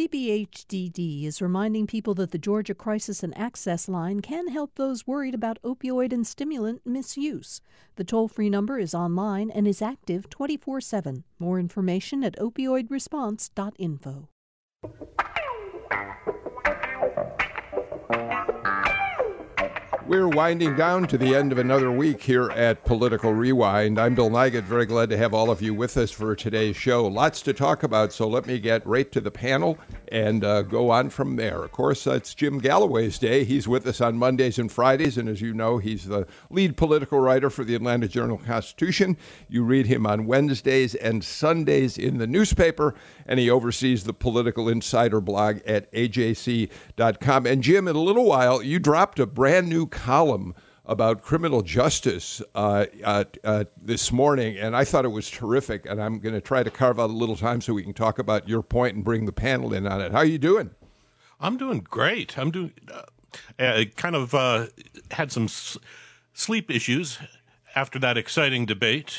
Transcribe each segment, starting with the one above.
CBHDD is reminding people that the Georgia Crisis and Access Line can help those worried about opioid and stimulant misuse. The toll-free number is online and is active 24/7. More information at opioidresponse.info. We're winding down to the end of another week here at Political Rewind. I'm Bill Nigut, very glad to have all of you with us for today's show. Lots to talk about, so let me get right to the panel and go on from there. Of course, it's Jim Galloway's day. He's with us on Mondays and Fridays, and as you know, he's the lead political writer for the Atlanta Journal-Constitution. You read him on Wednesdays and Sundays in the newspaper, and he oversees the Political Insider blog at AJC.com. And Jim, in a little while, you dropped a brand new column about criminal justice this morning, and I thought it was terrific, and I'm going to try to carve out a little time so we can talk about your point and bring the panel in on it. How are you doing? I'm doing great. I'm doing had some sleep issues after that exciting debate.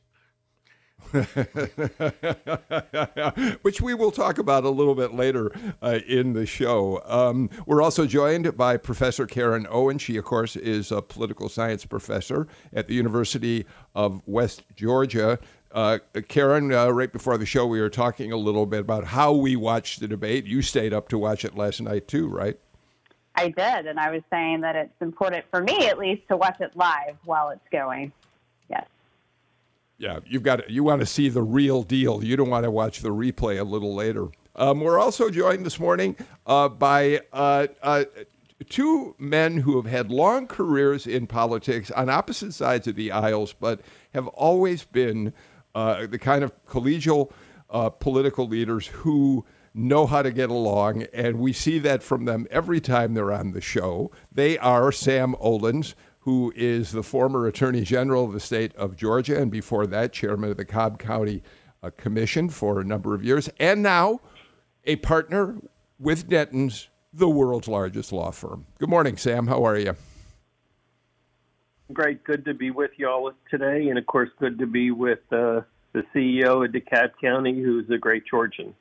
Which we will talk about a little bit later in the show. We're also joined by Professor Karen Owen. She, of course, is a political science professor at the University of West Georgia. Karen, right before the show, we were talking a little bit about how we watched the debate. You stayed up to watch it last night, too, right? I did, and I was saying that it's important, for me at least, to watch it live while it's going. Yes. Yeah, you want to see the real deal. You don't want to watch the replay a little later. We're also joined this morning by two men who have had long careers in politics on opposite sides of the aisles, but have always been the kind of collegial political leaders who know how to get along, and we see that from them every time they're on the show. They are Sam Olens, who is the former Attorney General of the state of Georgia, and before that, chairman of the Cobb County Commission for a number of years, and now a partner with Dentons, the world's largest law firm. Good morning, Sam. How are you? Great. Good to be with you all today, and of course, good to be with the CEO of DeKalb County, who's a great Georgian.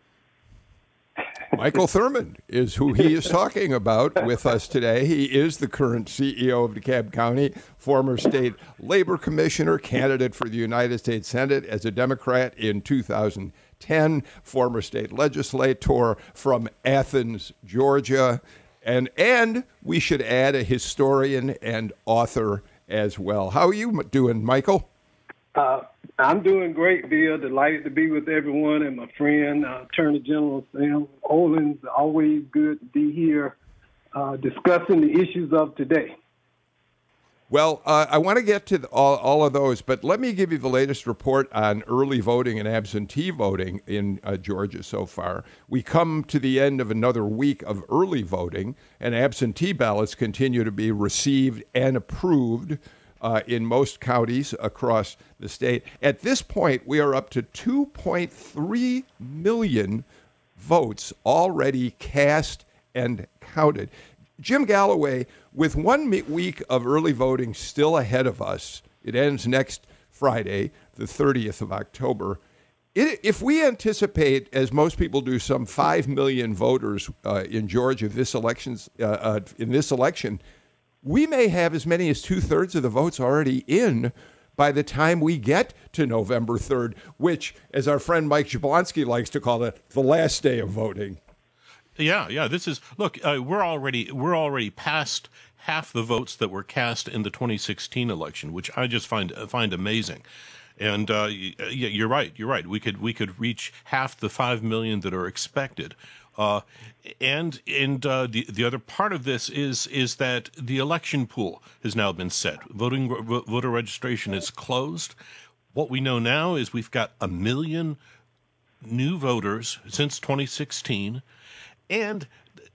Michael Thurmond is who he is talking about with us today. He is the current CEO of DeKalb County, former state labor commissioner, candidate for the United States Senate as a Democrat in 2010, former state legislator from Athens, Georgia, and we should add a historian and author as well. How are you doing, Michael? I'm doing great, Bill. Delighted to be with everyone and my friend, Attorney General Sam Olens. Always good to be here discussing the issues of today. Well, I want to get to all of those, but let me give you the latest report on early voting and absentee voting in Georgia so far. We come to the end of another week of early voting, and absentee ballots continue to be received and approved in most counties across the state. At this point, we are up to 2.3 million votes already cast and counted. Jim Galloway, with 1 week of early voting still ahead of us, it ends next Friday, the 30th of October. If we anticipate, as most people do, some 5 million voters in Georgia in this election, we may have as many as 2/3 of the votes already in by the time we get to November 3rd, which, as our friend Mike Jablonski likes to call it, the last day of voting. Yeah. This is we're already past half the votes that were cast in the 2016 election, which I just find amazing. And you're right. We could reach half the 5 million that are expected. And the other part of this is that the election pool has now been set. Voter registration is closed. What we know now is we've got 1 million new voters since 2016, and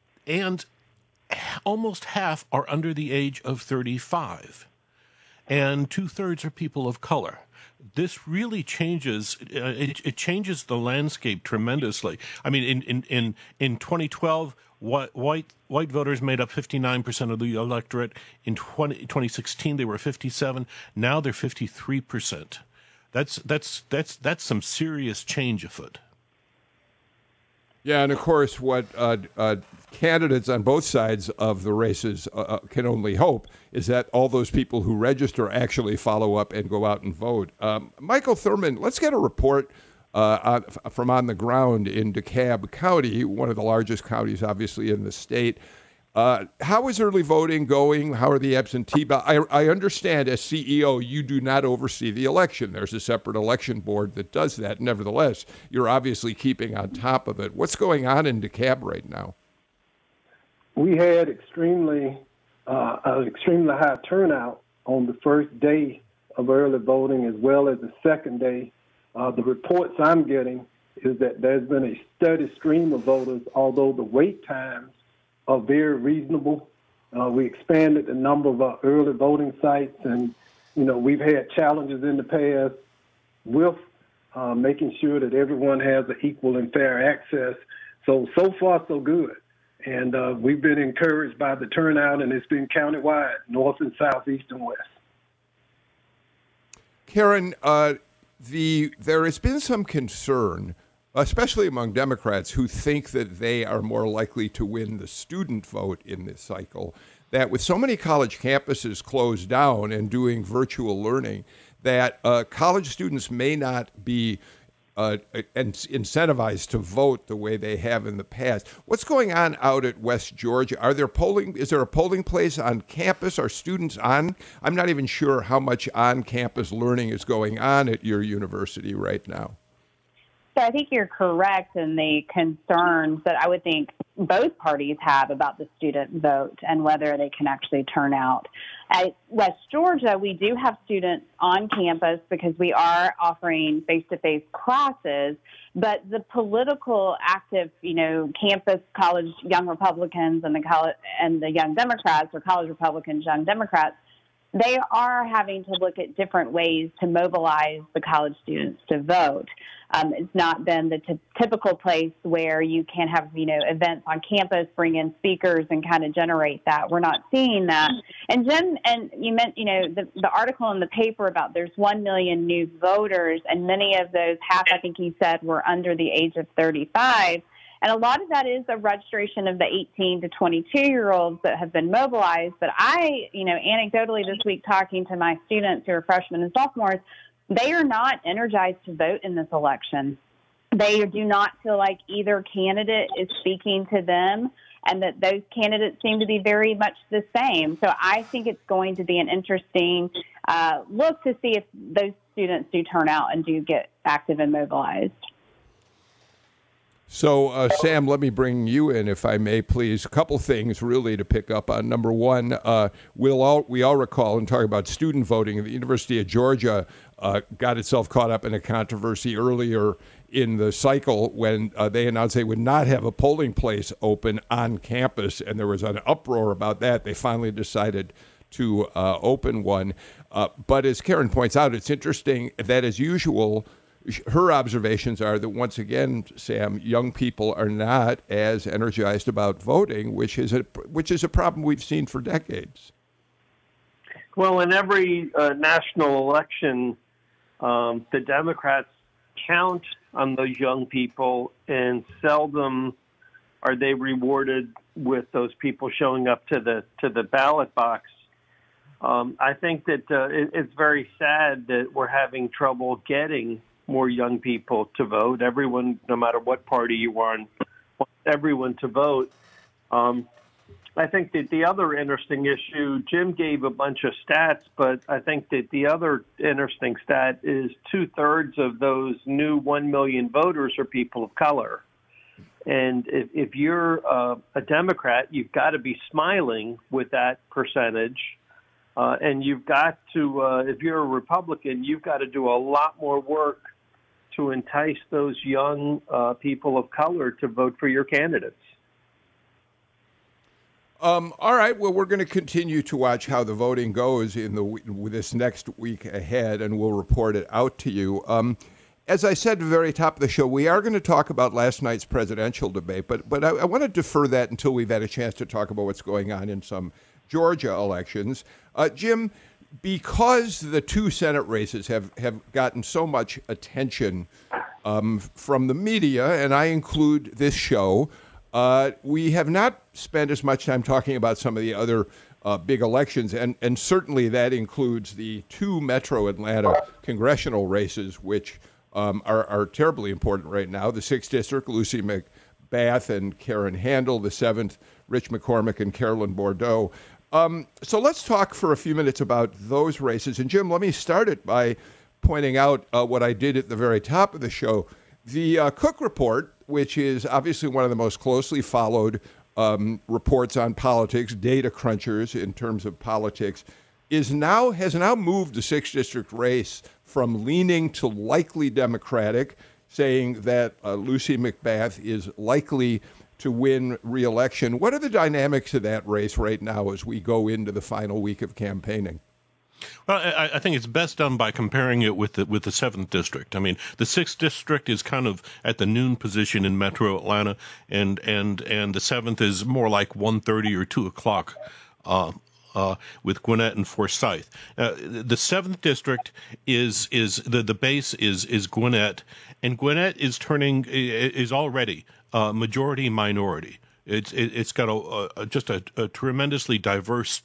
almost half are under the age of 35, and 2/3 are people of color. This really changes. It changes the landscape tremendously. I mean, in 2012, white voters made up 59% of the electorate. In 2016, they were 57. Now they're 53%. That's some serious change afoot. Yeah, and of course, what candidates on both sides of the races can only hope is that all those people who register actually follow up and go out and vote. Michael Thurmond, let's get a report from on the ground in DeKalb County, one of the largest counties, obviously, in the state. How is early voting going? How are the absentee ballots? I understand as CEO, you do not oversee the election. There's a separate election board that does that. Nevertheless, you're obviously keeping on top of it. What's going on in DeKalb right now? We had extremely high turnout on the first day of early voting as well as the second day. The reports I'm getting is that there's been a steady stream of voters, although the wait times are very reasonable. We expanded the number of our early voting sites, and we've had challenges in the past with making sure that everyone has an equal and fair access. So far, so good. And we've been encouraged by the turnout, and it's been countywide, north and south, east and west. Karen, there has been some concern, especially among Democrats who think that they are more likely to win the student vote in this cycle, that with so many college campuses closed down and doing virtual learning, that college students may not be incentivized to vote the way they have in the past. What's going on out at West Georgia? Is there a polling place on campus? Are students on? I'm not even sure how much on-campus learning is going on at your university right now. So I think you're correct in the concerns that I would think both parties have about the student vote and whether they can actually turn out. At West Georgia, we do have students on campus because we are offering face-to-face classes, but the political active, campus college young Republicans and the young Democrats, or college Republicans, young Democrats, they are having to look at different ways to mobilize the college students to vote. It's not been the typical place where you can have, events on campus, bring in speakers and kind of generate that. We're not seeing that. And Jim, and you meant, the article in the paper about there's 1 million new voters, and many of those, half, I think he said, were under the age of 35. And a lot of that is a registration of the 18 to 22-year-olds that have been mobilized. But I, anecdotally this week talking to my students who are freshmen and sophomores, they are not energized to vote in this election. They do not feel like either candidate is speaking to them, and that those candidates seem to be very much the same. So I think it's going to be an interesting look to see if those students do turn out and do get active and mobilized. So, Sam, let me bring you in, if I may, please. A couple things really to pick up on. Number one, we all recall and talk about student voting. The University of Georgia got itself caught up in a controversy earlier in the cycle when they announced they would not have a polling place open on campus, and there was an uproar about that. They finally decided to open one. But as Karen points out, it's interesting that, as usual, her observations are that, once again, Sam, young people are not as energized about voting, which is a problem we've seen for decades. Well, in every national election, the Democrats count on those young people, and seldom are they rewarded with those people showing up to the ballot box. I think that it's very sad that we're having trouble getting more young people to vote. Everyone, no matter what party you are on, wants everyone to vote. I think that the other interesting issue, Jim gave a bunch of stats, but I think that the other interesting stat is 2/3 of those new 1 million voters are people of color. And if you're a Democrat, you've got to be smiling with that percentage. And you've got to, if you're a Republican, you've got to do a lot more work to entice those young people of color to vote for your candidates. All right. Well, we're going to continue to watch how the voting goes in this next week ahead, and we'll report it out to you. As I said at the very top of the show, we are going to talk about last night's presidential debate, but I want to defer that until we've had a chance to talk about what's going on in some Georgia elections. Jim, because the two Senate races have gotten so much attention from the media, and I include this show, we have not spent as much time talking about some of the other big elections, and certainly that includes the two Metro Atlanta congressional races, which are terribly important right now. The 6th District, Lucy McBath and Karen Handel. The 7th, Rich McCormick and Carolyn Bordeaux. So let's talk for a few minutes about those races. And Jim, let me start it by pointing out what I did at the very top of the show. The Cook Report, which is obviously one of the most closely followed reports on politics, data crunchers in terms of politics, has now moved the 6th District race from leaning to likely Democratic, saying that Lucy McBath is likely to win re-election. What are the dynamics of that race right now as we go into the final week of campaigning? Well, I think it's best done by comparing it with the 7th District. I mean, the 6th District is kind of at the noon position in Metro Atlanta, and the 7th is more like 1:30 or 2 o'clock with Gwinnett and Forsyth. The 7th District is the base is Gwinnett, and Gwinnett is already majority minority. It's got just a tremendously diverse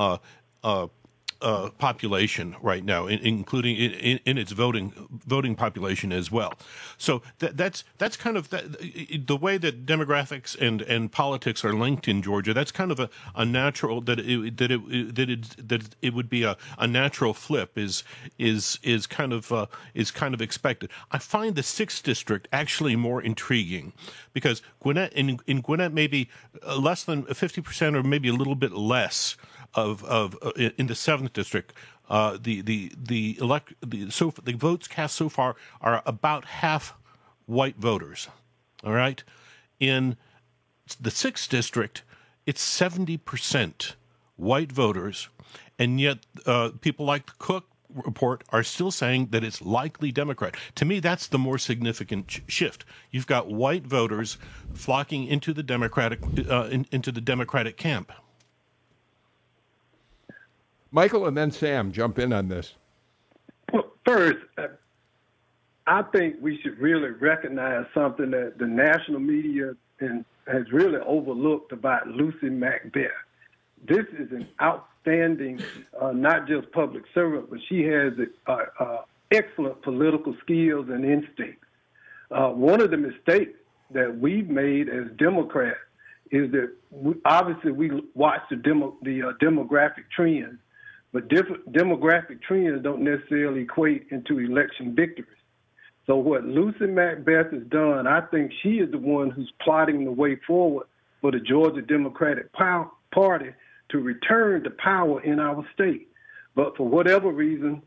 population right now, including in its voting population as well. So that's kind of the way that demographics and politics are linked in Georgia. That's kind of a natural that it would be a natural flip is kind of expected. I find the 6th District actually more intriguing because Gwinnett in Gwinnett maybe less than 50% or maybe a little bit less of in the 7th District, the votes cast so far are about half white voters. All right, in the 6th District, it's 70% white voters, and yet people like the Cook Report are still saying that it's likely Democrat. To me, that's the more significant shift. You've got white voters flocking into the Democratic camp. Michael and then Sam, jump in on this. Well, first, I think we should really recognize something that the national media has really overlooked about Lucy McBath. This is an outstanding, not just public servant, but she has excellent political skills and instincts. One of the mistakes that we've made as Democrats is that obviously we watch the demographic trends, but different demographic trends don't necessarily equate into election victories. So what Lucy McBath has done, I think she is the one who's plotting the way forward for the Georgia Democratic Party to return to power in our state. But for whatever reason,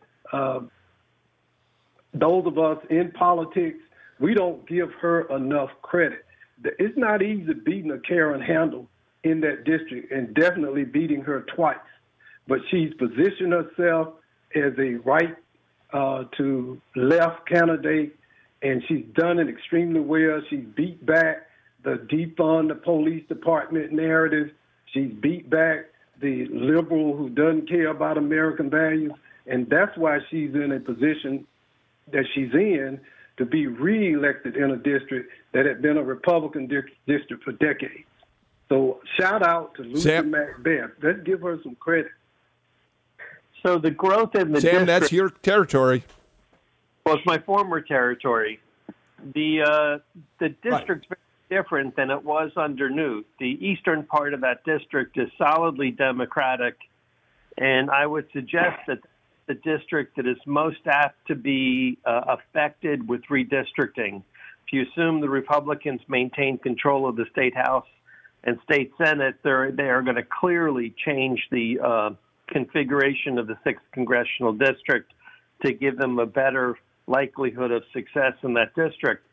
those of us in politics, we don't give her enough credit. It's not easy beating a Karen Handel in that district and definitely beating her twice. But she's positioned herself as a right to left candidate, and she's done it extremely well. She's beat back the defund the police department narrative. She's beat back the liberal who doesn't care about American values, and that's why she's in a position that she's in to be reelected in a district that had been a Republican district for decades. So shout out to Lucy McBath. Let's give her some credit. So the growth in the Sam, that's your territory. Well, it's my former territory. The district's very different than it was under Newt. The eastern part of that district is solidly Democratic, and I would suggest that the district that is most apt to be affected with redistricting. If you assume the Republicans maintain control of the state House and state Senate, they are going to clearly change the configuration of the 6th congressional district to give them a better likelihood of success in that district.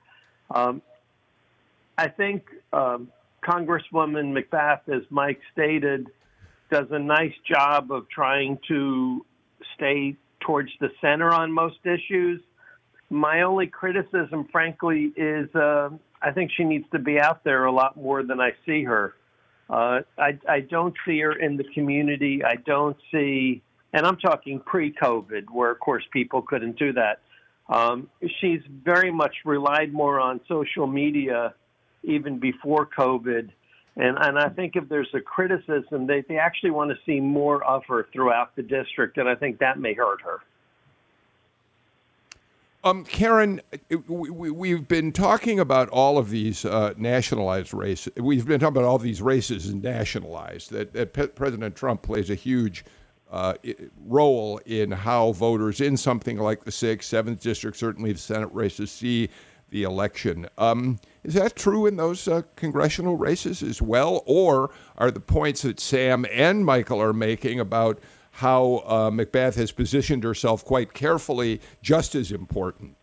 I think Congresswoman McBath, as Mike stated, does a nice job of trying to stay towards the center on most issues. My only criticism, frankly, is I think she needs to be out there a lot more than I see her. I don't see her in the community. I don't see and I'm talking pre-COVID, where, of course, people couldn't do that. She's very much relied more on social media even before COVID. And I think if there's a criticism, they actually want to see more of her throughout the district, and I think that may hurt her. Karen, we've been talking about all of these nationalized races. We've been talking about all these races nationalized, that President Trump plays a huge role in how voters in something like the 6th, 7th district, certainly the Senate races, see the election. Is that true in those congressional races as well? Or are the points that Sam and Michael are making about how McBath has positioned herself quite carefully just as important?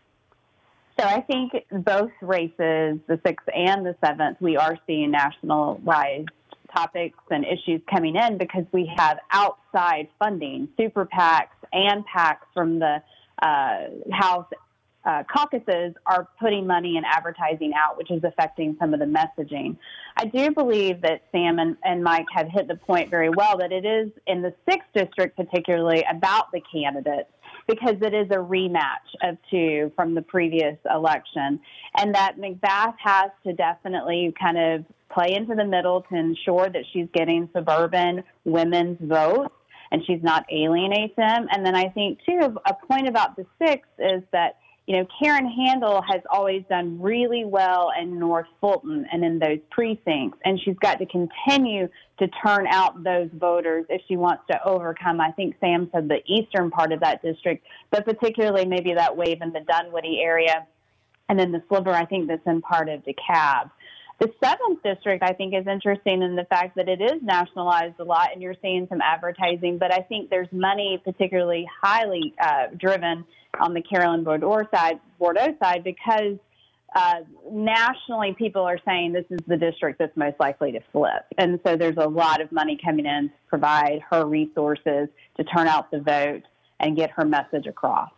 So I think both races, the 6th and the 7th, we are seeing nationalized topics and issues coming in because we have outside funding, super PACs and PACs from the House caucuses are putting money and advertising out, which is affecting some of the messaging. I do believe that Sam and Mike have hit the point very well that it is in the 6th district particularly about the candidates because it is a rematch of two from the previous election, and that McBath has to definitely kind of play into the middle to ensure that she's getting suburban women's votes and she's not alienating them. And then I think, too, a point about the 6th is that Karen Handel has always done really well in North Fulton and in those precincts, and she's got to continue to turn out those voters if she wants to overcome, I think Sam said, the eastern part of that district, but particularly maybe that wave in the Dunwoody area, and then the sliver, I think, that's in part of DeKalb. The 7th district, I think, is interesting in the fact that it is nationalized a lot, and you're seeing some advertising, but I think there's money particularly highly driven on the Carolyn Bourdeaux side because nationally people are saying this is the district that's most likely to flip. And so there's a lot of money coming in to provide her resources to turn out the vote and get her message across.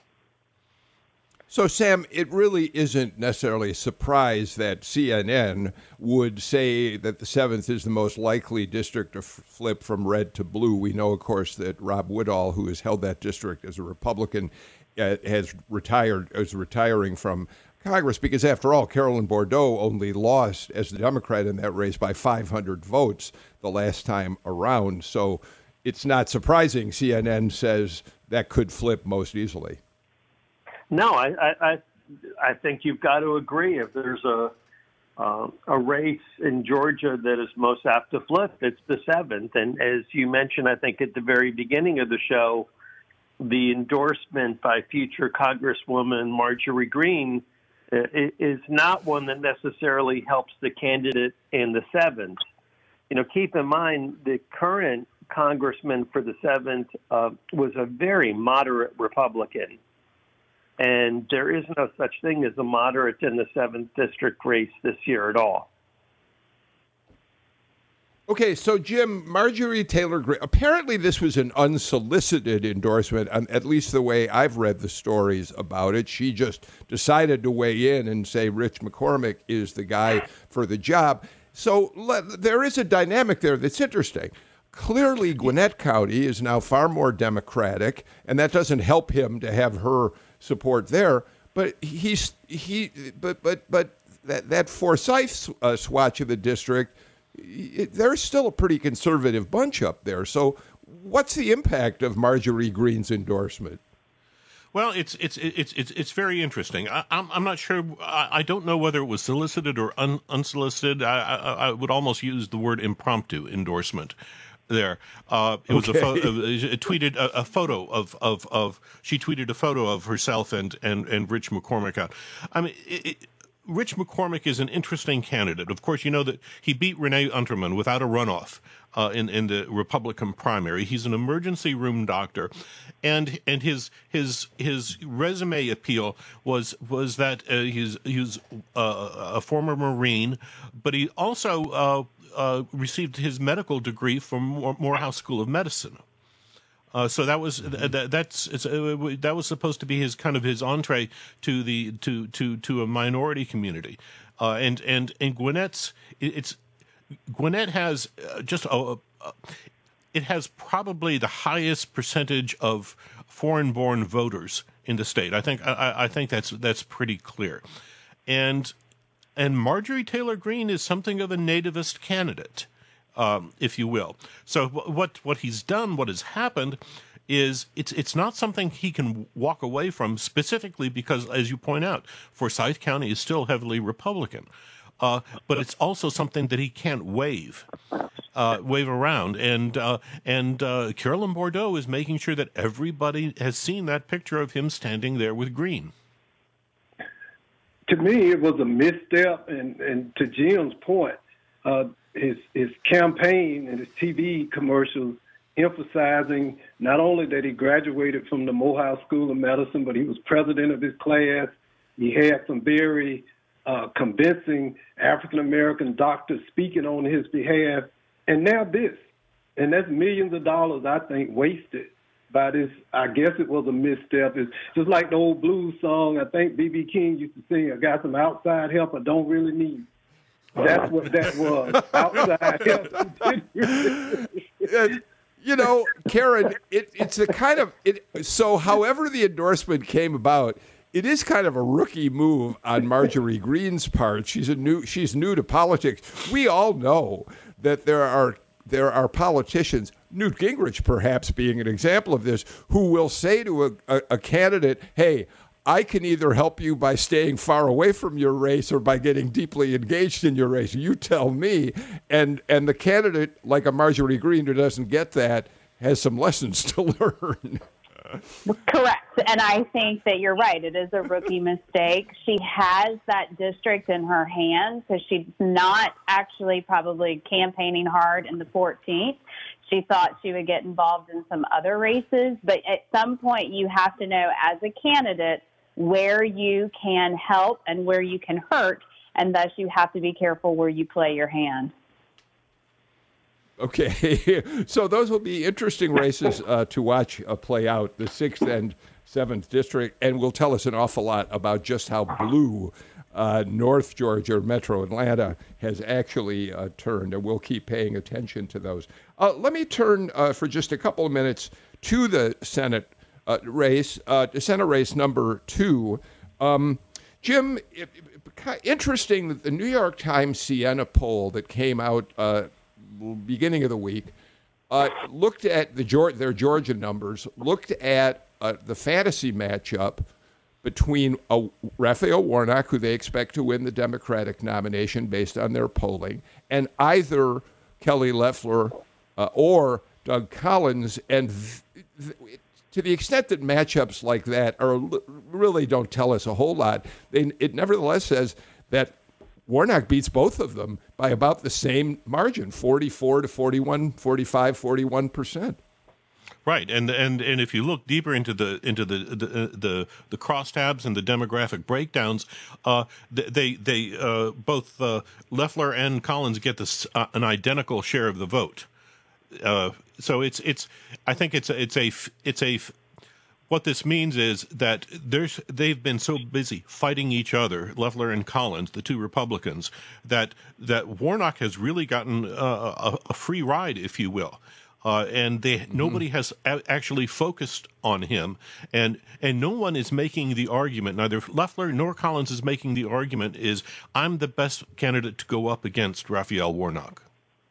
So, Sam, it really isn't necessarily a surprise that CNN would say that the 7th is the most likely district to flip from red to blue. We know, of course, that Rob Woodall, who has held that district as a Republican, is retiring from Congress because, after all, Carolyn Bourdeaux only lost as the Democrat in that race by 500 votes the last time around. So it's not surprising CNN says that could flip most easily. No, I think you've got to agree. If there's a race in Georgia that is most apt to flip, it's the 7th. And as you mentioned, I think at the very beginning of the show, the endorsement by future Congresswoman Marjorie Greene is not one that necessarily helps the candidate in the 7th. Keep in mind the current congressman for the 7th was a very moderate Republican. And there is no such thing as a moderate in the 7th district race this year at all. Okay, so Jim, Marjorie Taylor Greene, apparently this was an unsolicited endorsement, at least the way I've read the stories about it. She just decided to weigh in and say Rich McCormick is the guy for the job. So there is a dynamic there that's interesting. Clearly, Gwinnett County is now far more Democratic, and that doesn't help him to have her support there. But that Forsyth swatch of the district, there's still a pretty conservative bunch up there. So what's the impact of Marjorie Greene's endorsement? Well, it's very interesting. I'm not sure. I don't know whether it was solicited or unsolicited. I would almost use the word impromptu endorsement there. It was tweeted a photo of she tweeted a photo of herself and Rich McCormick out. I mean, Rich McCormick is an interesting candidate. Of course, you know that he beat Renee Unterman without a runoff in the Republican primary. He's an emergency room doctor, and his resume appeal was that he's a former Marine, but he also received his medical degree from Morehouse School of Medicine. So that was that was supposed to be his kind of his entree to the to a minority community, and Gwinnett's Gwinnett has just it has probably the highest percentage of foreign-born voters in the state. I think that's pretty clear, and Marjorie Taylor Greene is something of a nativist candidate, if you will. So what he's done, what has happened, is it's not something he can walk away from, specifically because, as you point out, Forsyth County is still heavily Republican. But it's also something that he can't wave around. And Carolyn Bourdeaux is making sure that everybody has seen that picture of him standing there with Greene. To me, it was a misstep, and to Jim's point, his campaign and his TV commercials emphasizing not only that he graduated from the Morehouse School of Medicine, but he was president of his class. He had some very convincing African-American doctors speaking on his behalf. And now this. And that's millions of dollars, I think, wasted by this. I guess it was a misstep. It's just like the old blues song I think B.B. King used to sing, I got some outside help I don't really need. That's what that was, outside help. You know, Karen, it's the kind of so however the endorsement came about, it is kind of a rookie move on Marjorie Greene's part. She's new to politics. We all know that there are politicians, Newt Gingrich perhaps being an example of this, who will say to a candidate, hey, I can either help you by staying far away from your race or by getting deeply engaged in your race. You tell me. And the candidate, like a Marjorie Greene, who doesn't get that, has some lessons to learn. Correct. And I think that you're right. It is a rookie mistake. She has that district in her hands, so she's not actually probably campaigning hard in the 14th. She thought she would get involved in some other races. But at some point, you have to know as a candidate where you can help and where you can hurt, and thus you have to be careful where you play your hand. Okay, so those will be interesting races to watch play out, the 6th and 7th District, and will tell us an awful lot about just how blue North Georgia, Metro Atlanta, has actually turned, and we'll keep paying attention to those. Let me turn for just a couple of minutes to the Senate race, Senate race number 2. Jim, interesting that the New York Times Siena poll that came out beginning of the week looked at their Georgia numbers, looked at the fantasy matchup between Raphael Warnock, who they expect to win the Democratic nomination based on their polling, and either Kelly Loeffler or Doug Collins. And to the extent that matchups like that really don't tell us a whole lot, it nevertheless says that Warnock beats both of them by about the same margin, 44 to 41, 45, 41%. Right, and if you look deeper into the crosstabs and the demographic breakdowns, they both Loeffler and Collins get an identical share of the vote. So I think it's a what this means is that they've been so busy fighting each other, Loeffler and Collins, the two Republicans, that Warnock has really gotten a free ride, if you will. And nobody has actually focused on him, and no one is making the argument. Neither Loeffler nor Collins is making the argument. Is I'm the best candidate to go up against Raphael Warnock.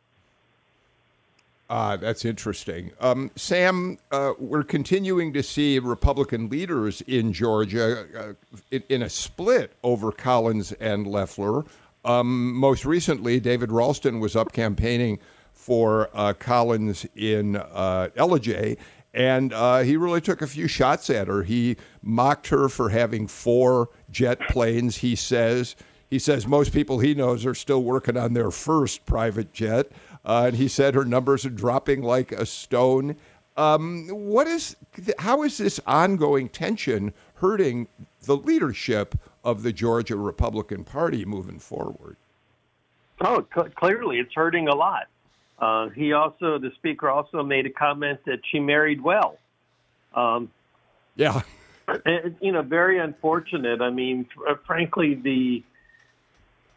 That's interesting. Sam, we're continuing to see Republican leaders in Georgia in a split over Collins and Loeffler. Most recently, David Ralston was up campaigning for Collins in Ellijay, and he really took a few shots at her. He mocked her for having 4 jet planes, he says. He says most people he knows are still working on their first private jet. And he said her numbers are dropping like a stone. How is this ongoing tension hurting the leadership of the Georgia Republican Party moving forward? Oh, clearly it's hurting a lot. The speaker also made a comment that she married well. Yeah. And, very unfortunate. I mean, frankly, the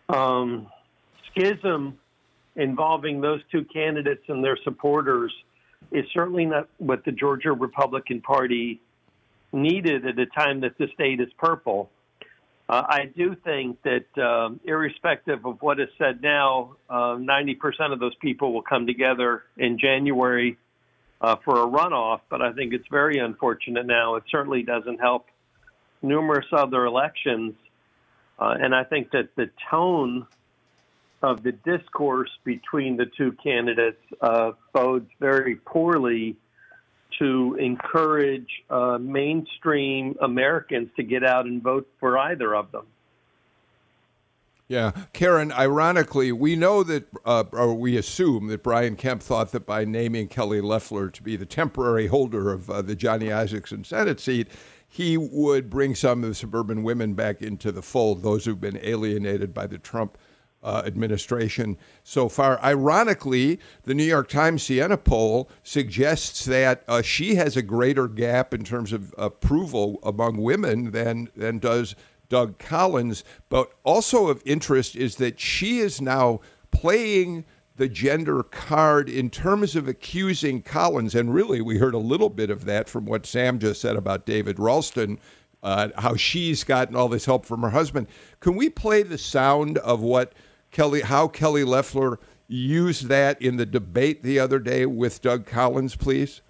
schism involving those two candidates and their supporters is certainly not what the Georgia Republican Party needed at a time that the state is purple. I do think that irrespective of what is said now, 90% of those people will come together in January for a runoff, but I think it's very unfortunate now. It certainly doesn't help numerous other elections, and I think that the tone of the discourse between the two candidates bodes very poorly to encourage mainstream Americans to get out and vote for either of them. Yeah. Karen, ironically, we know that, or we assume that Brian Kemp thought that by naming Kelly Loeffler to be the temporary holder of the Johnny Isakson Senate seat, he would bring some of the suburban women back into the fold, those who've been alienated by the Trump administration so far. Ironically, the New York Times Siena poll suggests that she has a greater gap in terms of approval among women than does Doug Collins. But also of interest is that she is now playing the gender card in terms of accusing Collins. And really, we heard a little bit of that from what Sam just said about David Ralston, how she's gotten all this help from her husband. Can we play the sound of how Kelly Loeffler used that in the debate the other day with Doug Collins, please?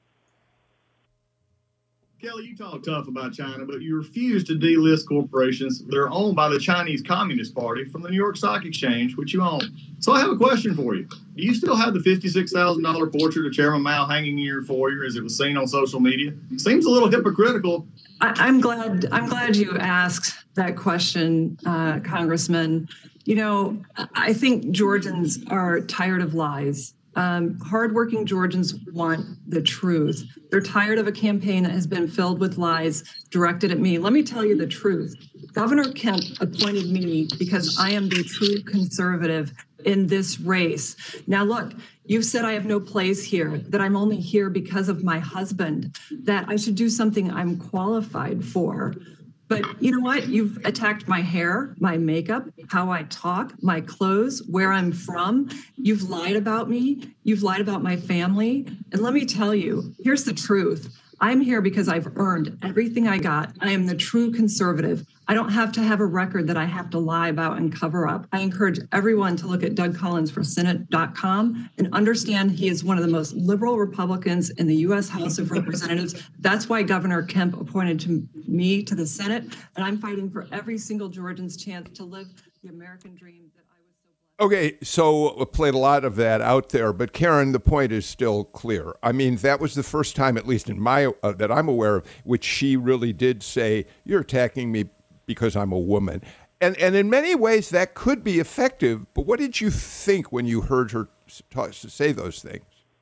Kelly, you talk tough about China, but you refuse to delist corporations that are owned by the Chinese Communist Party from the New York Stock Exchange, which you own. So I have a question for you. Do you still have the $56,000 portrait of Chairman Mao hanging in your foyer as it was seen on social media? Seems a little hypocritical. I'm glad you asked that question, Congressman. You know, I think Georgians are tired of lies. Hardworking Georgians want the truth. They're tired of a campaign that has been filled with lies directed at me. Let me tell you the truth. Governor Kemp appointed me because I am the true conservative in this race. Now, look, you've said I have no place here, that I'm only here because of my husband, that I should do something I'm qualified for. But you know what? You've attacked my hair, my makeup, how I talk, my clothes, where I'm from. You've lied about me. You've lied about my family. And let me tell you, here's the truth. I'm here because I've earned everything I got. I am the true conservative. I don't have to have a record that I have to lie about and cover up. I encourage everyone to look at DougCollinsForSenate.com and understand he is one of the most liberal Republicans in the U.S. House of Representatives. That's why Governor Kemp appointed me to the Senate, and I'm fighting for every single Georgian's chance to live the American dream that I was so blessed. Okay, so played a lot of that out there, but Karen, the point is still clear. I mean, that was the first time, at least in my that I'm aware of, which she really did say, "You're attacking me because I'm a woman." And in many ways that could be effective, but what did you think when you heard her say those things?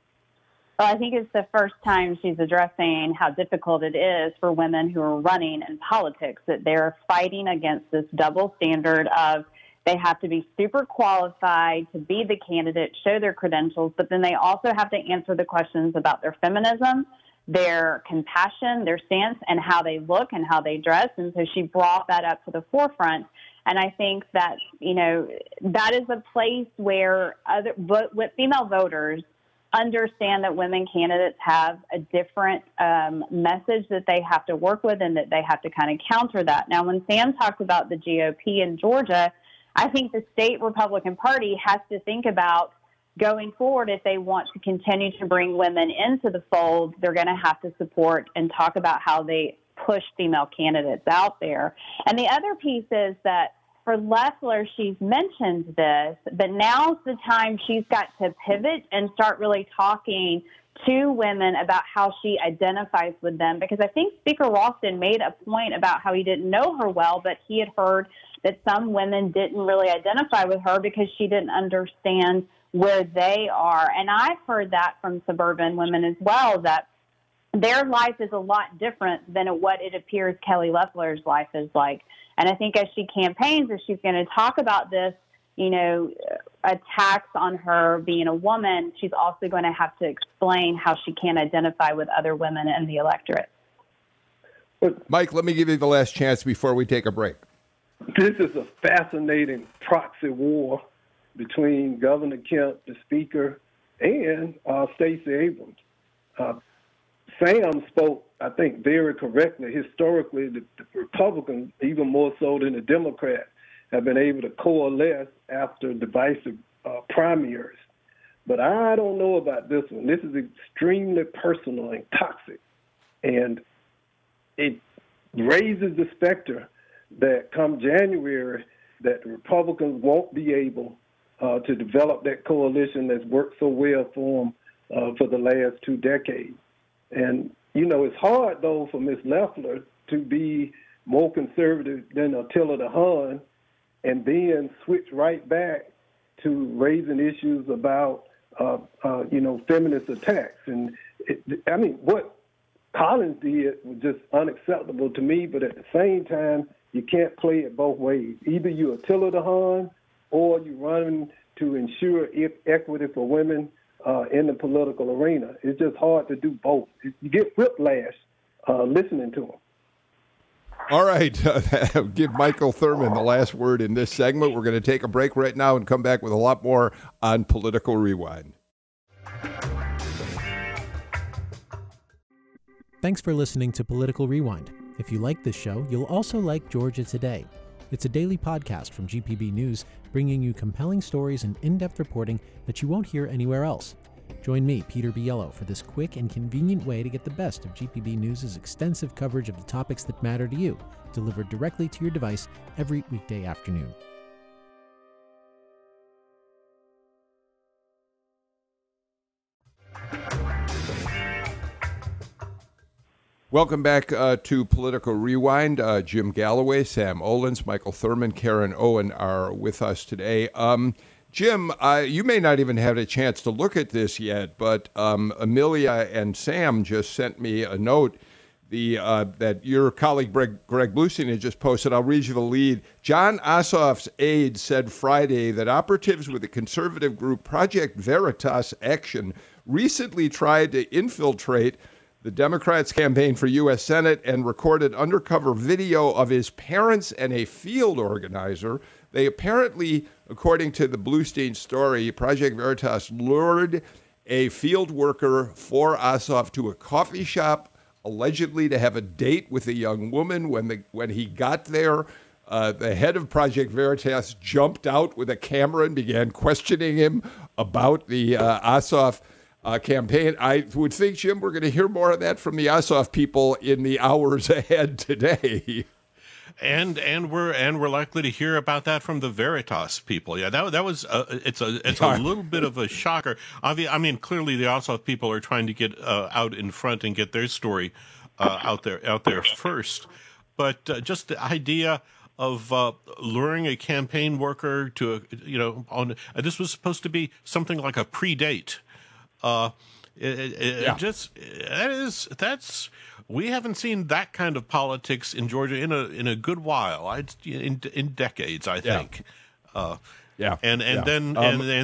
Well, I think it's the first time she's addressing how difficult it is for women who are running in politics, that they're fighting against this double standard of they have to be super qualified to be the candidate, show their credentials, but then they also have to answer the questions about their feminism, their compassion, their stance, and how they look and how they dress. And so she brought that up to the forefront. And I think that, you know, that is a place where female voters understand that women candidates have a different message that they have to work with and that they have to kind of counter that. Now, when Sam talks about the GOP in Georgia, I think the state Republican Party has to think about going forward, if they want to continue to bring women into the fold, they're going to have to support and talk about how they push female candidates out there. And the other piece is that for Loeffler, she's mentioned this, but now's the time she's got to pivot and start really talking to women about how she identifies with them, because I think Speaker Ralston made a point about how he didn't know her well, but he had heard that some women didn't really identify with her because she didn't understand where they are. And I've heard that from suburban women as well, that their life is a lot different than what it appears Kelly Loeffler's life is like. And I think as she campaigns, if she's going to talk about this, you know, attacks on her being a woman, she's also going to have to explain how she can't identify with other women in the electorate. Mike, let me give you the last chance before we take a break. This is a fascinating proxy war between Governor Kemp, the Speaker, and Stacey Abrams. Sam spoke, I think, very correctly. Historically, the Republicans, even more so than the Democrats, have been able to coalesce after divisive primaries. But I don't know about this one. This is extremely personal and toxic. And it raises the specter that come January that the Republicans won't be able to develop that coalition that's worked so well for them for the last 2 decades. And, you know, it's hard, though, for Ms. Loeffler to be more conservative than Attila the Hun and then switch right back to raising issues about, feminist attacks. And, what Collins did was just unacceptable to me, but at the same time, you can't play it both ways. Either you're Attila the Hun or you run to ensure equity for women in the political arena. It's just hard to do both. You get whiplash listening to them. All right. Give Michael Thurmond the last word in this segment. We're going to take a break right now and come back with a lot more on Political Rewind. Thanks for listening to Political Rewind. If you like this show, you'll also like Georgia Today. It's a daily podcast from GPB News, bringing you compelling stories and in-depth reporting that you won't hear anywhere else. Join me, Peter Biello, for this quick and convenient way to get the best of GPB News' extensive coverage of the topics that matter to you, delivered directly to your device every weekday afternoon. Welcome back to Political Rewind. Jim Galloway, Sam Olens, Michael Thurmond, Karen Owen are with us today. Jim, you may not even have a chance to look at this yet, but Amelia and Sam just sent me a note that your colleague Greg Bluestein had just posted. I'll read you the lead. Jon Ossoff's aide said Friday that operatives with the conservative group Project Veritas Action recently tried to infiltrate the Democrats' campaign for U.S. Senate and recorded undercover video of his parents and a field organizer. They apparently, according to the Bluestein story, Project Veritas lured a field worker for Ossoff to a coffee shop, allegedly to have a date with a young woman. When he got there, the head of Project Veritas jumped out with a camera and began questioning him about the Ossoff campaign. I would think, Jim, we're going to hear more of that from the Ossoff people in the hours ahead today. And we're likely to hear about that from the Veritas people. Yeah, that was it's a little bit of a shocker. I mean, clearly the Ossoff people are trying to get out in front and get their story out there first. But just the idea of luring a campaign worker to this was supposed to be something like a pre-date. We haven't seen that kind of politics in Georgia in a good while. In decades, I think. Then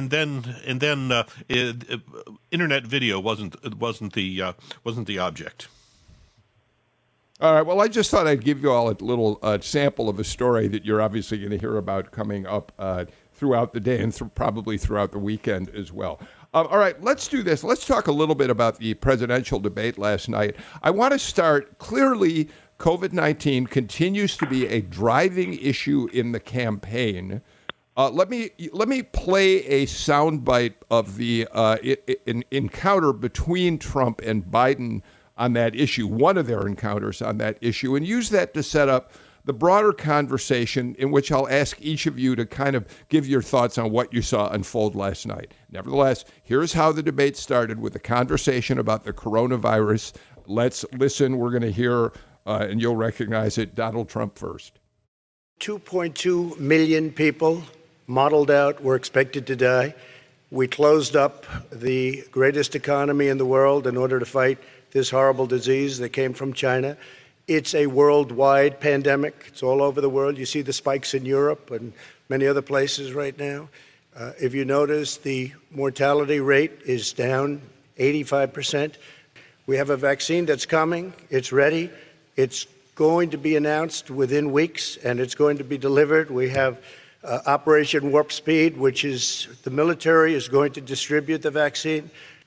internet video wasn't the object. All right. Well, I just thought I'd give you all a little sample of a story that you're obviously going to hear about coming up throughout the day and probably throughout the weekend as well. All right, let's do this. Let's talk a little bit about the presidential debate last night. I want to start, clearly, COVID-19 continues to be a driving issue in the campaign. Let me play a soundbite of the encounter between Trump and Biden on that issue, one of their encounters on that issue, and use that to set up the broader conversation in which I'll ask each of you to kind of give your thoughts on what you saw unfold last night. Nevertheless, here's how the debate started with a conversation about the coronavirus. Let's listen. We're going to hear, and you'll recognize it, Donald Trump first. 2.2 million people modeled out were expected to die. We closed up the greatest economy in the world in order to fight this horrible disease that came from China. It's a worldwide pandemic. It's all over the world. You see the spikes in Europe and many other places right now. If you notice, the mortality rate is down 85%. We have a vaccine that's coming. It's ready. It's going to be announced within weeks, and it's going to be delivered. We have Operation Warp Speed, which is the military is going to distribute the vaccine.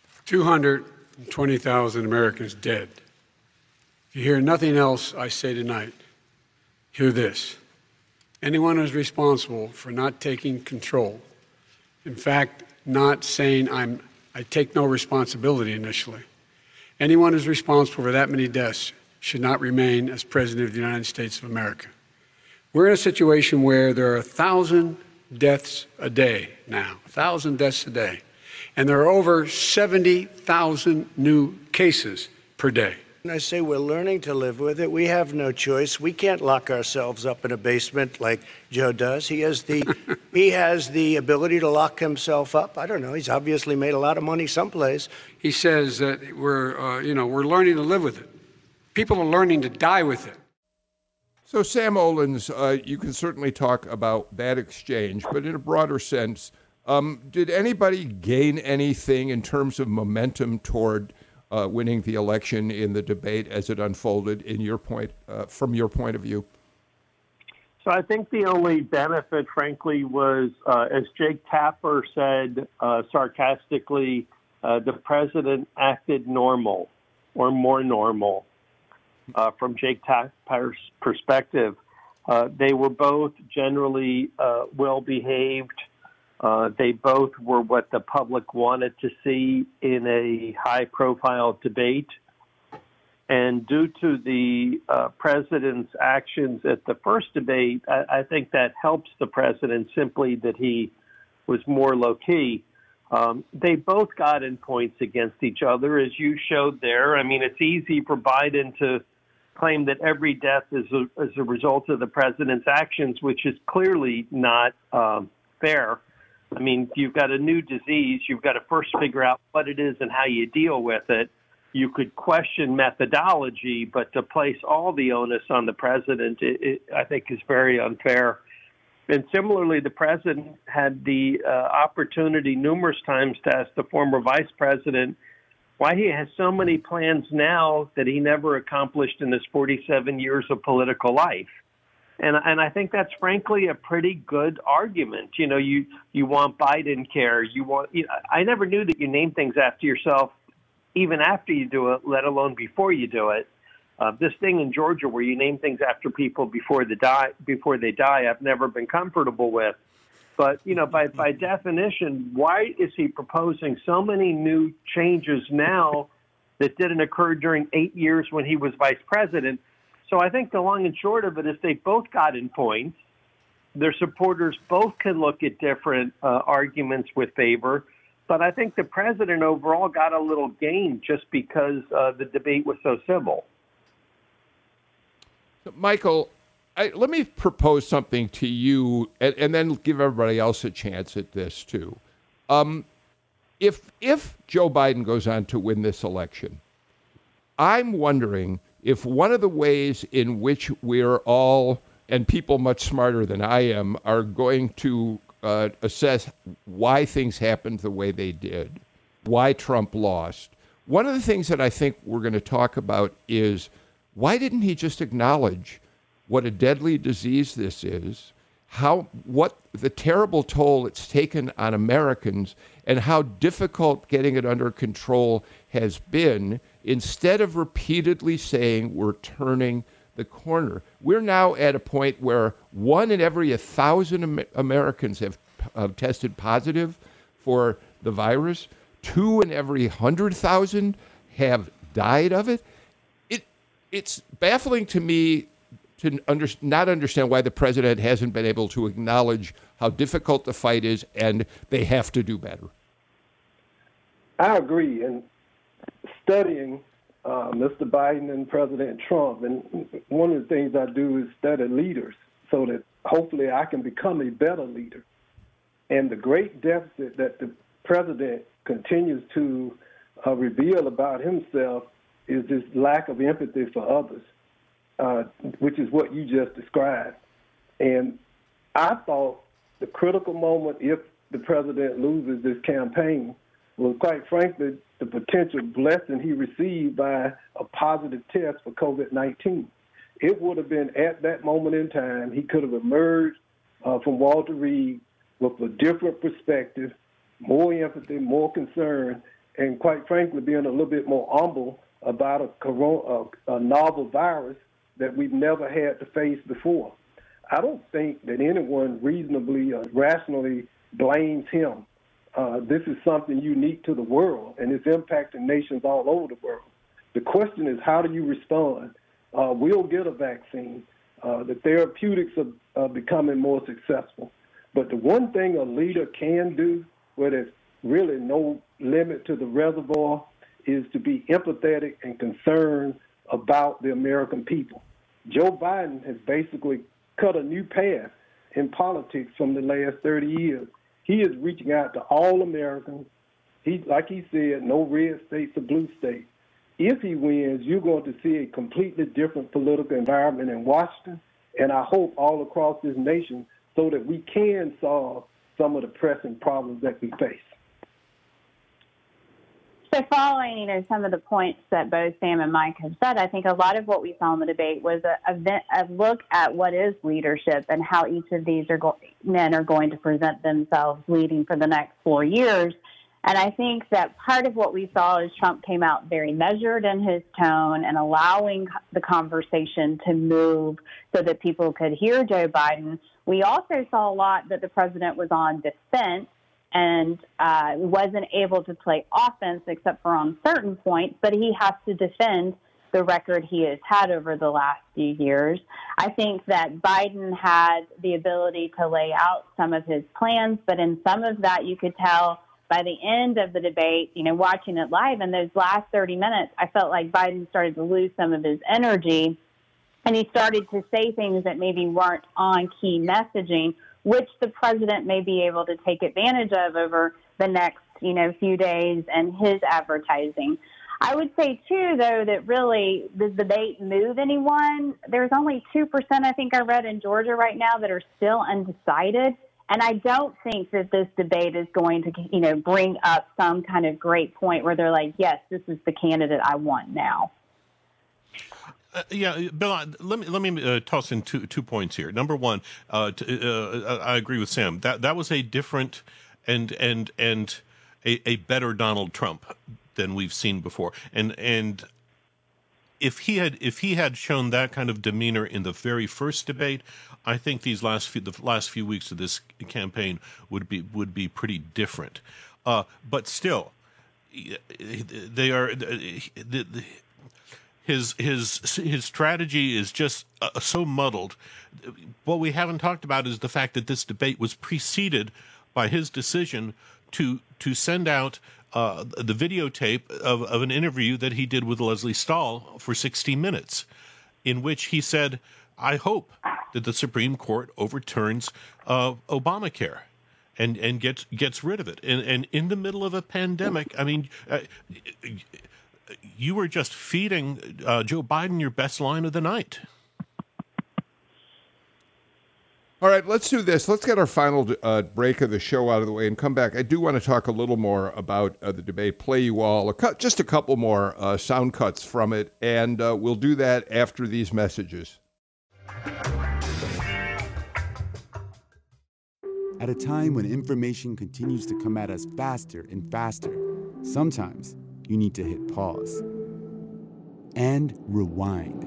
220,000 Americans dead. If you hear nothing else I say tonight, hear this. Anyone who's responsible for not taking control, in fact, not saying I take no responsibility initially, anyone who's responsible for that many deaths should not remain as President of the United States of America. We're in a situation where there are 1,000 deaths a day now, 1,000 deaths a day, and there are over 70,000 new cases per day. And I say we're learning to live with it. We have no choice. We can't lock ourselves up in a basement like Joe does. He has the ability to lock himself up. I don't know. He's obviously made a lot of money someplace. He says that we're learning to live with it. People are learning to die with it. So, Sam Olens, you can certainly talk about that exchange, but in a broader sense, did anybody gain anything in terms of momentum toward winning the election in the debate as it unfolded from your point of view? So I think the only benefit, frankly, was, as Jake Tapper said sarcastically, the president acted normal or more normal. From Jake Tapper's perspective, they were both generally well-behaved. They both were what the public wanted to see in a high-profile debate. And due to the president's actions at the first debate, I think that helps the president simply that he was more low-key. They both got in points against each other, as you showed there. I mean, it's easy for Biden to claim that every death is a result of the president's actions, which is clearly not fair. I mean, you've got a new disease. You've got to first figure out what it is and how you deal with it. You could question methodology, but to place all the onus on the president, I think, is very unfair. And similarly, the president had the opportunity numerous times to ask the former vice president why he has so many plans now that he never accomplished in his 47 years of political life. And I think that's frankly a pretty good argument. You know, you want Biden care. I never knew that you name things after yourself even after you do it, let alone before you do it. This thing in Georgia where you name things after people before they die, I've never been comfortable with. But, you know, by definition, why is he proposing so many new changes now that didn't occur during 8 years when he was vice president? So I think the long and short of it is they both got in points. Their supporters both can look at different arguments with favor. But I think the president overall got a little gain just because the debate was so civil. Michael, let me propose something to you and then give everybody else a chance at this too. If Joe Biden goes on to win this election, I'm wondering if one of the ways in which we're all, and people much smarter than I am, are going to assess why things happened the way they did, why Trump lost. One of the things that I think we're going to talk about is why didn't he just acknowledge what a deadly disease this is, what the terrible toll it's taken on Americans, and how difficult getting it under control has been, instead of repeatedly saying we're turning the corner. We're now at a point where 1 in every 1,000 Americans have tested positive for the virus. 2 in every 100,000 have died of it. It's baffling to me to not understand why the president hasn't been able to acknowledge how difficult the fight is, and they have to do better. I agree. And studying Mr. Biden and President Trump, and one of the things I do is study leaders so that hopefully I can become a better leader. And the great deficit that the president continues to reveal about himself is this lack of empathy for others, which is what you just described. And I thought the critical moment, if the president loses this campaign, was quite frankly the potential blessing he received by a positive test for COVID-19. It would have been at that moment in time, he could have emerged from Walter Reed with a different perspective, more empathy, more concern, and quite frankly, being a little bit more humble about a novel virus that we've never had to face before. I don't think that anyone reasonably or rationally blames him. This is something unique to the world, and it's impacting nations all over the world. The question is, how do you respond? We'll get a vaccine. The therapeutics are becoming more successful. But the one thing a leader can do, where there's really no limit to the reservoir, is to be empathetic and concerned about the American people. Joe Biden has basically cut a new path in politics from the last 30 years. He is reaching out to all Americans. Like he said, no red states or blue states. If he wins, you're going to see a completely different political environment in Washington, and I hope all across this nation, so that we can solve some of the pressing problems that we face. So following, some of the points that both Sam and Mike have said, I think a lot of what we saw in the debate was a look at what is leadership and how each of these men are going to present themselves leading for the next 4 years. And I think that part of what we saw is Trump came out very measured in his tone and allowing the conversation to move so that people could hear Joe Biden. We also saw a lot that the president was on defense and wasn't able to play offense except for on certain points, but he has to defend the record he has had over the last few years. I think that Biden had the ability to lay out some of his plans, but in some of that you could tell by the end of the debate, watching it live in those last 30 minutes, I felt like Biden started to lose some of his energy, and he started to say things that maybe weren't on key messaging, which the president may be able to take advantage of over the next, few days and his advertising. I would say, too, though, that really does the debate move anyone? There's only 2%, I think I read, in Georgia right now that are still undecided. And I don't think that this debate is going to, bring up some kind of great point where they're like, yes, this is the candidate I want now. Bill, let me toss in two points here. Number one, I agree with Sam. That was a different and a better Donald Trump than we've seen before. And if he had shown that kind of demeanor in the very first debate, I think the last few weeks of this campaign would be pretty different. But still, they are his strategy is just so muddled. What we haven't talked about is the fact that this debate was preceded by his decision to send out the videotape of an interview that he did with Leslie Stahl for 60 Minutes, in which he said, I hope that the Supreme Court overturns Obamacare and gets rid of it. And in the middle of a pandemic, I mean, you were just feeding Joe Biden your best line of the night. All right, let's do this. Let's get our final break of the show out of the way and come back. I do want to talk a little more about the debate, play you all just a couple more sound cuts from it, and we'll do that after these messages. At a time when information continues to come at us faster and faster, sometimes you need to hit pause and rewind.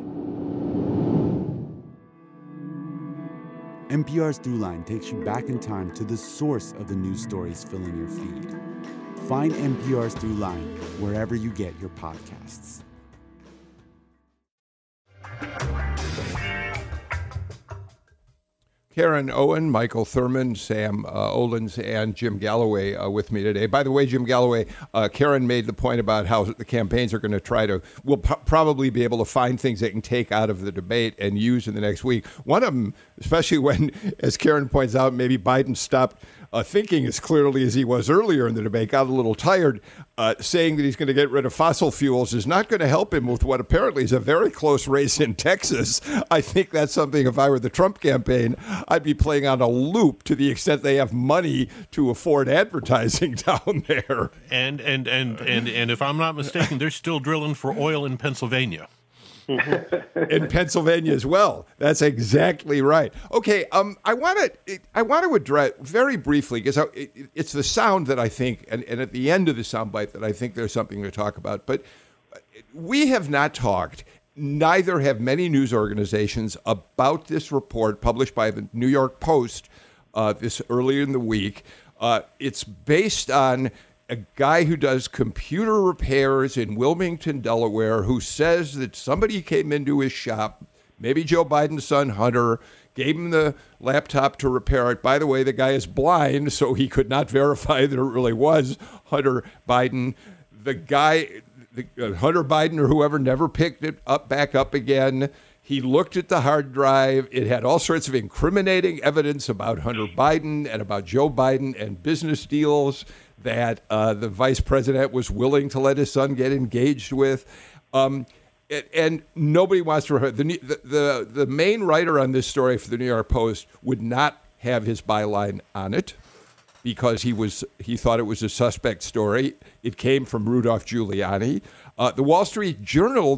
NPR's Throughline takes you back in time to the source of the news stories filling your feed. Find NPR's Throughline wherever you get your podcasts. Karen Owen, Michael Thurman, Sam Olens, and Jim Galloway with me today. By the way, Jim Galloway, Karen made the point about how the campaigns are going to we'll probably be able to find things they can take out of the debate and use in the next week. One of them, especially when, as Karen points out, maybe Biden stopped thinking as clearly as he was earlier in the debate, got a little tired, saying that he's going to get rid of fossil fuels is not going to help him with what apparently is a very close race in Texas. I think that's something, if I were the Trump campaign, I'd be playing on a loop to the extent they have money to afford advertising down there. And if I'm not mistaken, they're still drilling for oil in Pennsylvania. in Pennsylvania as well. That's exactly right. Okay, I want to address very briefly, because it's the sound that I think, and at the end of the soundbite that I think there's something to talk about. But we have not talked, neither have many news organizations, about this report published by the New York Post this earlier in the week. It's based on a guy who does computer repairs in Wilmington, Delaware, who says that somebody came into his shop, maybe Joe Biden's son, Hunter, gave him the laptop to repair it. By the way, the guy is blind, so he could not verify that it really was Hunter Biden. The guy, Hunter Biden or whoever, never picked it back up again. He looked at the hard drive. It had all sorts of incriminating evidence about Hunter Biden and about Joe Biden and business deals that the vice president was willing to let his son get engaged with. And nobody wants to refer. The main writer on this story for the New York Post would not have his byline on it because he thought it was a suspect story. It came from Rudolph Giuliani. The Wall Street Journal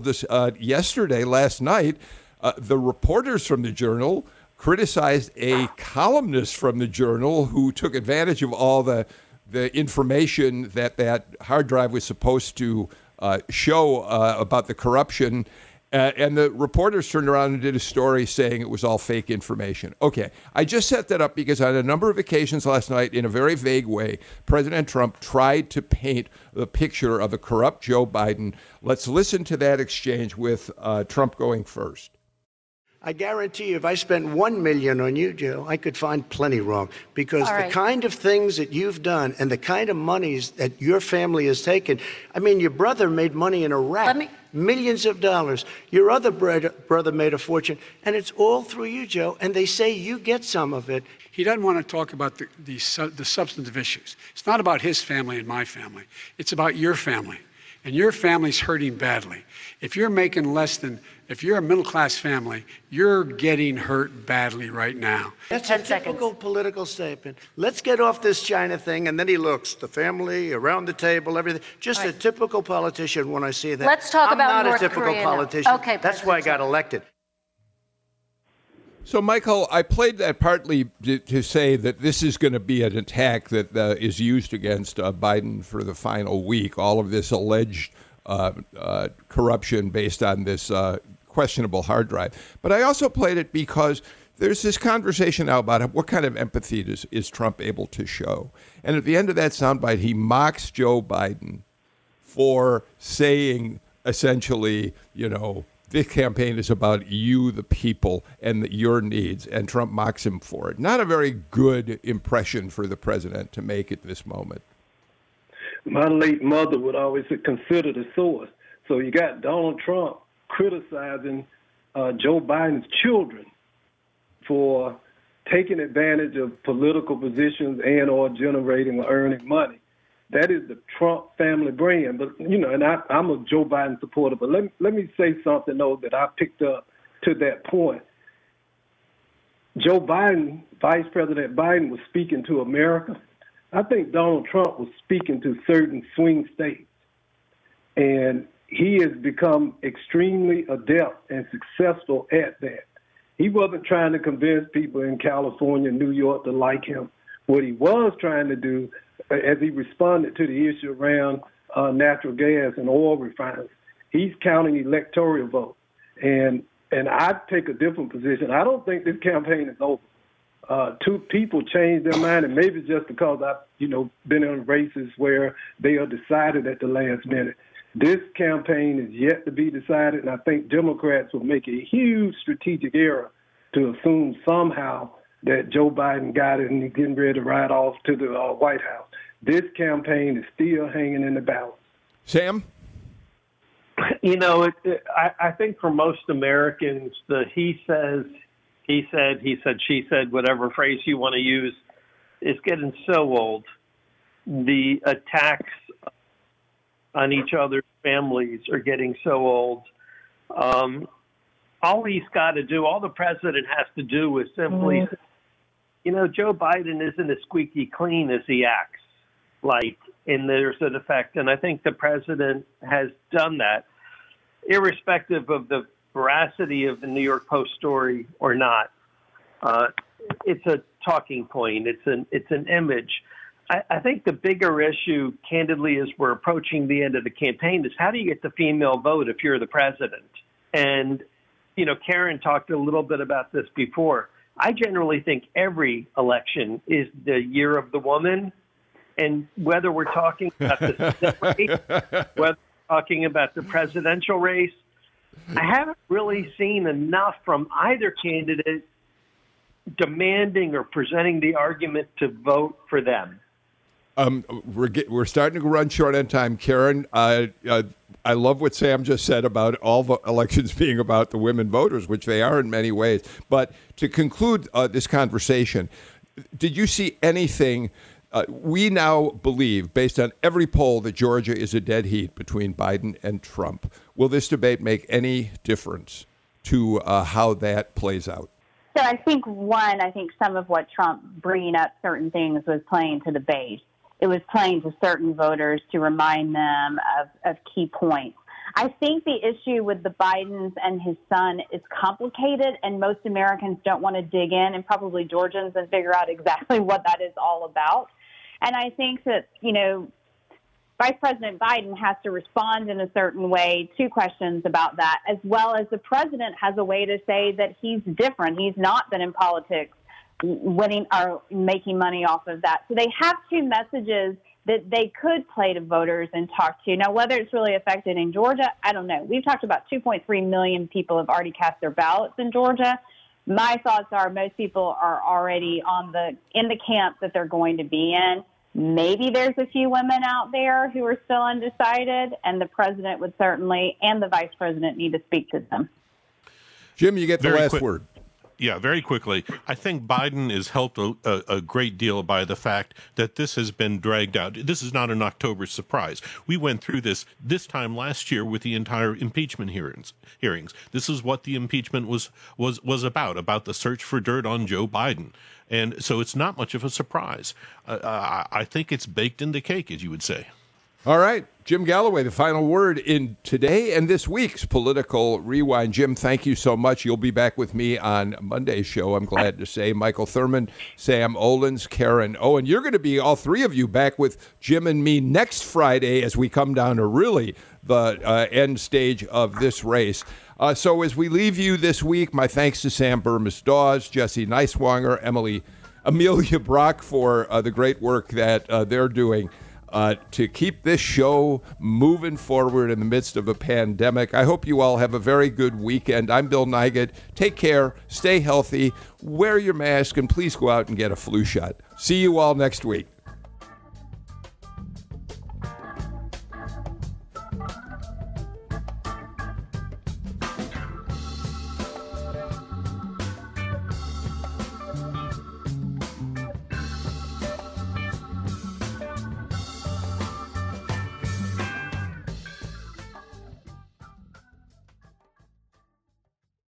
last night, the reporters from the Journal criticized a columnist from the Journal who took advantage of all the information that hard drive was supposed to show about the corruption. And the reporters turned around and did a story saying it was all fake information. Okay, I just set that up because on a number of occasions last night, in a very vague way, President Trump tried to paint the picture of a corrupt Joe Biden. Let's listen to that exchange with Trump going first. I guarantee you, if I spent $1 million on you, Joe, I could find plenty wrong. Because the kind of things that you've done and the kind of monies that your family has taken, I mean, your brother made money in Iraq, millions of dollars. Your other brother made a fortune, and it's all through you, Joe. And they say you get some of it. He doesn't want to talk about the substantive issues. It's not about his family and my family. It's about your family. And your family's hurting badly. If you're making if you're a middle-class family, you're getting hurt badly right now. That's a typical political statement. Let's get off this China thing. And then he looks, the family, around the table, everything. Just a typical politician when I see that. Let's talk about North Korea. I'm not a typical politician. Okay, that's why I got elected. So, Michael, I played that partly to say that this is going to be an attack that is used against Biden for the final week, all of this alleged corruption based on this questionable hard drive. But I also played it because there's this conversation now about what kind of empathy is Trump able to show. And at the end of that soundbite, he mocks Joe Biden for saying, essentially, this campaign is about you, the people, and your needs, and Trump mocks him for it. Not a very good impression for the president to make at this moment. My late mother would always say, consider the source. So you got Donald Trump criticizing Joe Biden's children for taking advantage of political positions and or generating or earning money. That is the Trump family brand. But, and I'm a Joe Biden supporter, but let me say something, though, that I picked up to that point. Joe Biden, Vice President Biden, was speaking to America. I think Donald Trump was speaking to certain swing states. And he has become extremely adept and successful at that. He wasn't trying to convince people in California, New York to like him. What he was trying to do, as he responded to the issue around natural gas and oil refineries, he's counting electoral votes. And I take a different position. I don't think this campaign is over. Two people change their mind, and maybe just because I've been in races where they are decided at the last minute. This campaign is yet to be decided, and I think Democrats will make a huge strategic error to assume somehow that Joe Biden got it and he's getting ready to ride off to the White House. This campaign is still hanging in the balance. Sam? I think for most Americans, the he says, he said, she said, whatever phrase you want to use, is getting so old. The attacks on each other's families are getting so old. All he's got to do, all the president has to do is simply, Joe Biden isn't as squeaky clean as he acts like, and there's an effect. And I think the president has done that, irrespective of the veracity of the New York Post story or not. It's a talking point. It's an image. I think the bigger issue, candidly, as we're approaching the end of the campaign, is how do you get the female vote if you're the president? And, Karen talked a little bit about this before. I generally think every election is the year of the woman. And whether we're talking about the Senate race, whether we're talking about the presidential race, I haven't really seen enough from either candidate demanding or presenting the argument to vote for them. We're starting to run short on time, Karen. I love what Sam just said about all the elections being about the women voters, which they are in many ways. But to conclude this conversation, did you see anything? We now believe, based on every poll, that Georgia is a dead heat between Biden and Trump. Will this debate make any difference to how that plays out? So I think some of what Trump bringing up certain things was playing to the base. It was playing to certain voters to remind them of key points. I think the issue with the Bidens and his son is complicated, and most Americans don't want to dig in, and probably Georgians, and figure out exactly what that is all about. And I think that, Vice President Biden has to respond in a certain way to questions about that, as well as the president has a way to say that he's different. He's not been in politics winning or making money off of that. So they have two messages that they could play to voters and talk to. Now, whether it's really affected in Georgia, I don't know. We've talked about 2.3 million people have already cast their ballots in Georgia. My thoughts are most people are already in the camp that they're going to be in. Maybe there's a few women out there who are still undecided, and the president would certainly, and the vice president, need to speak to them. Jim, you get the last word. Yeah, very quickly. I think Biden is helped a great deal by the fact that this has been dragged out. This is not an October surprise. We went through this time last year with the entire impeachment hearings. This is what the impeachment was about the search for dirt on Joe Biden. And so it's not much of a surprise. I think it's baked in the cake, as you would say. All right. Jim Galloway, the final word in today and this week's Political Rewind. Jim, thank you so much. You'll be back with me on Monday's show, I'm glad to say. Michael Thurman, Sam Olens, Karen Owen. You're going to be, all three of you, back with Jim and me next Friday as we come down to really the end stage of this race. So as we leave you this week, my thanks to Sam Burmis-Dawes, Jesse Neiswanger, Amelia Brock for the great work that they're doing to keep this show moving forward in the midst of a pandemic. I hope you all have a very good weekend. I'm Bill Nigut. Take care, stay healthy, wear your mask, and please go out and get a flu shot. See you all next week.